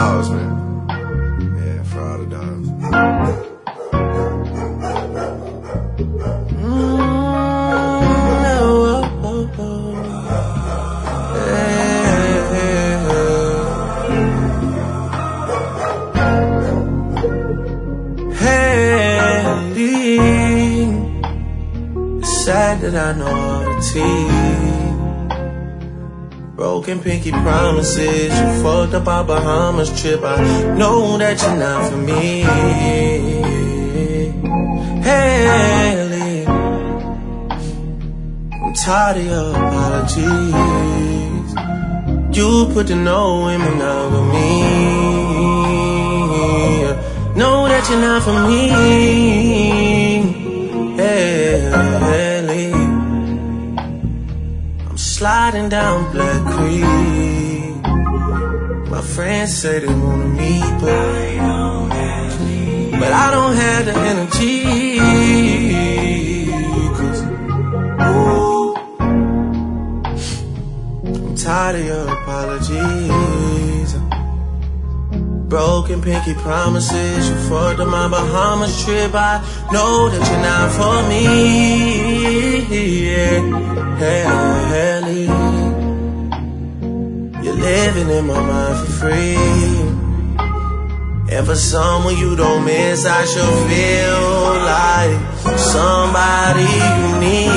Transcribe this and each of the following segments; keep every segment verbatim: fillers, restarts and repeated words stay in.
Dogs, man. Yeah, for all the dogs. Sad that I know all the tea. Broken pinky promises. You fucked up our Bahamas trip. I know that you're not for me. Haley, I'm tired of your apologies. You put the no in monogamy. Know that you're not for me. Haley, I'm sliding down Black Creek. My friends say they wanna meet, but But I don't have the energy. Cause, ooh, I'm tired of your apologies. Broken pinky promises. You fucked up my Bahamas trip. I know that you're not for me. Yeah. Haley, you're living in my mind for free. And for someone you don't miss, I should feel like somebody you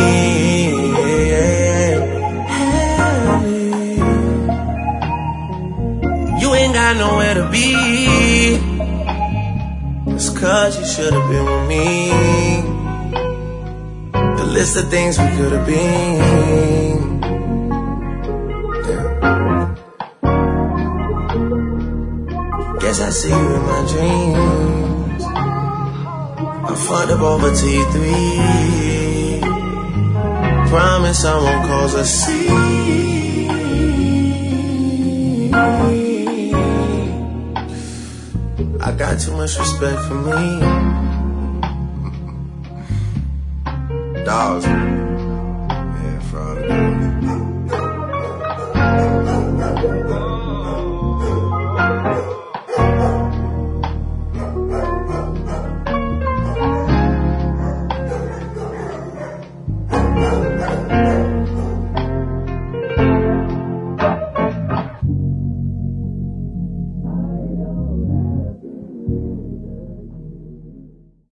need. Haley, you ain't got nowhere to be. It's cause you should've been with me. The list of things we could've been. Guess I see you in my dreams. I fucked up over T three. Promise I won't cause a scene. I got too much respect for me. Dogs, man. Yeah, for all the dogs.